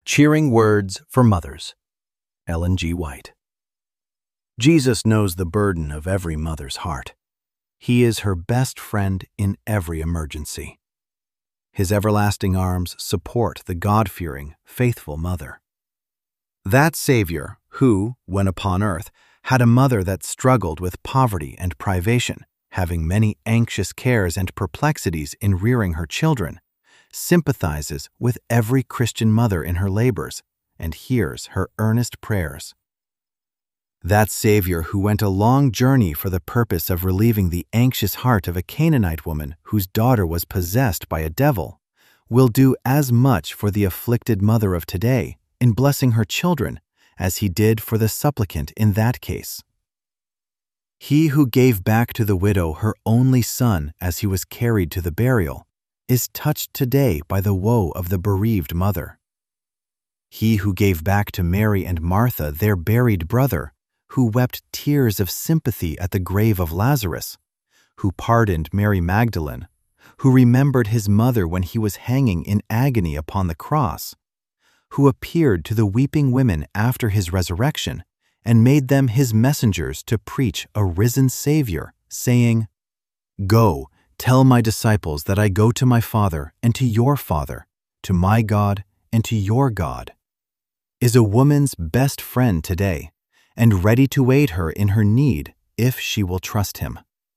Cheering Words for Mothers, Ellen G. White. Jesus knows the burden of every mother's heart. He is her best friend in every emergency. His everlasting arms support the God-fearing, faithful mother. That Savior, who, when upon earth, had a mother that struggled with poverty and privation, having many anxious cares and perplexities in rearing her children, sympathizes with every Christian mother in her labors and hears her earnest prayers. That Savior who went a long journey for the purpose of relieving the anxious heart of a Canaanite woman whose daughter was possessed by a devil will do as much for the afflicted mother of today in blessing her children as he did for the supplicant in that case. He who gave back to the widow her only son as he was carried to the burial is touched today by the woe of the bereaved mother. He who gave back to Mary and Martha their buried brother, who wept tears of sympathy at the grave of Lazarus, who pardoned Mary Magdalene, who remembered his mother when he was hanging in agony upon the cross, who appeared to the weeping women after his resurrection and made them his messengers to preach a risen Savior, saying, "Go, tell my disciples that I go to my Father and to your Father, to my God and to your God," is a woman's best friend today, and ready to aid her in her need if she will trust him.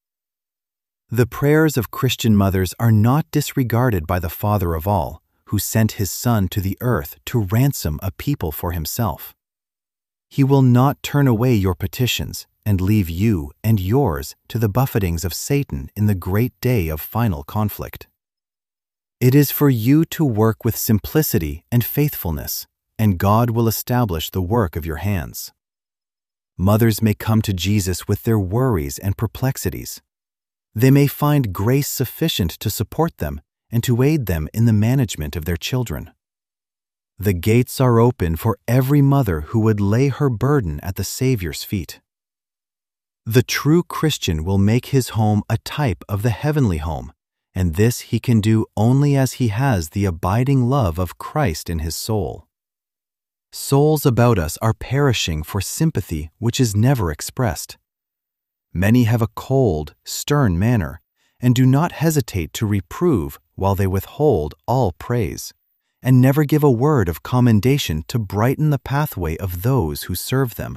The prayers of Christian mothers are not disregarded by the Father of all, who sent his Son to the earth to ransom a people for himself. He will not turn away your petitions and leave you and yours to the buffetings of Satan in the great day of final conflict. It is for you to work with simplicity and faithfulness, and God will establish the work of your hands. Mothers may come to Jesus with their worries and perplexities. They may find grace sufficient to support them and to aid them in the management of their children. The gates are open for every mother who would lay her burden at the Savior's feet. The true Christian will make his home a type of the heavenly home, and this he can do only as he has the abiding love of Christ in his soul. Souls about us are perishing for sympathy which is never expressed. Many have a cold, stern manner, and do not hesitate to reprove while they withhold all praise, and never give a word of commendation to brighten the pathway of those who serve them.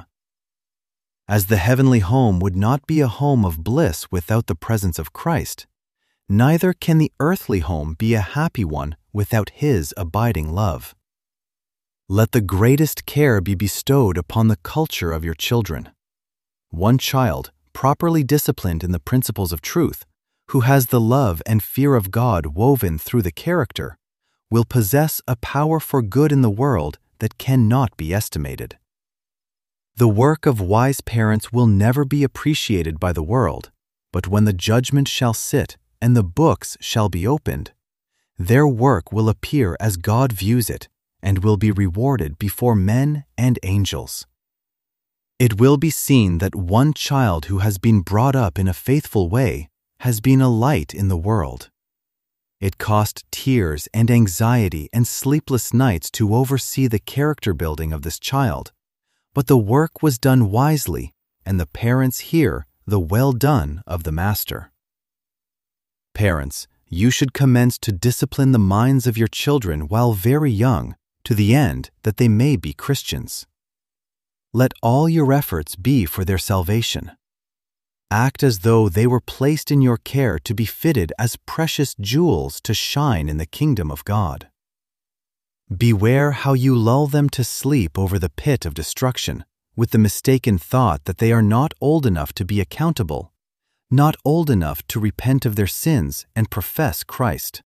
As the heavenly home would not be a home of bliss without the presence of Christ, neither can the earthly home be a happy one without his abiding love. Let the greatest care be bestowed upon the culture of your children. One child, properly disciplined in the principles of truth, who has the love and fear of God woven through the character, will possess a power for good in the world that cannot be estimated. The work of wise parents will never be appreciated by the world, but when the judgment shall sit and the books shall be opened, their work will appear as God views it and will be rewarded before men and angels. It will be seen that one child who has been brought up in a faithful way has been a light in the world. It cost tears and anxiety and sleepless nights to oversee the character building of this child, but the work was done wisely, and the parents hear the well done of the Master. Parents, you should commence to discipline the minds of your children while very young, to the end that they may be Christians. Let all your efforts be for their salvation. Act as though they were placed in your care to be fitted as precious jewels to shine in the kingdom of God. Beware how you lull them to sleep over the pit of destruction, with the mistaken thought that they are not old enough to be accountable, not old enough to repent of their sins and profess Christ.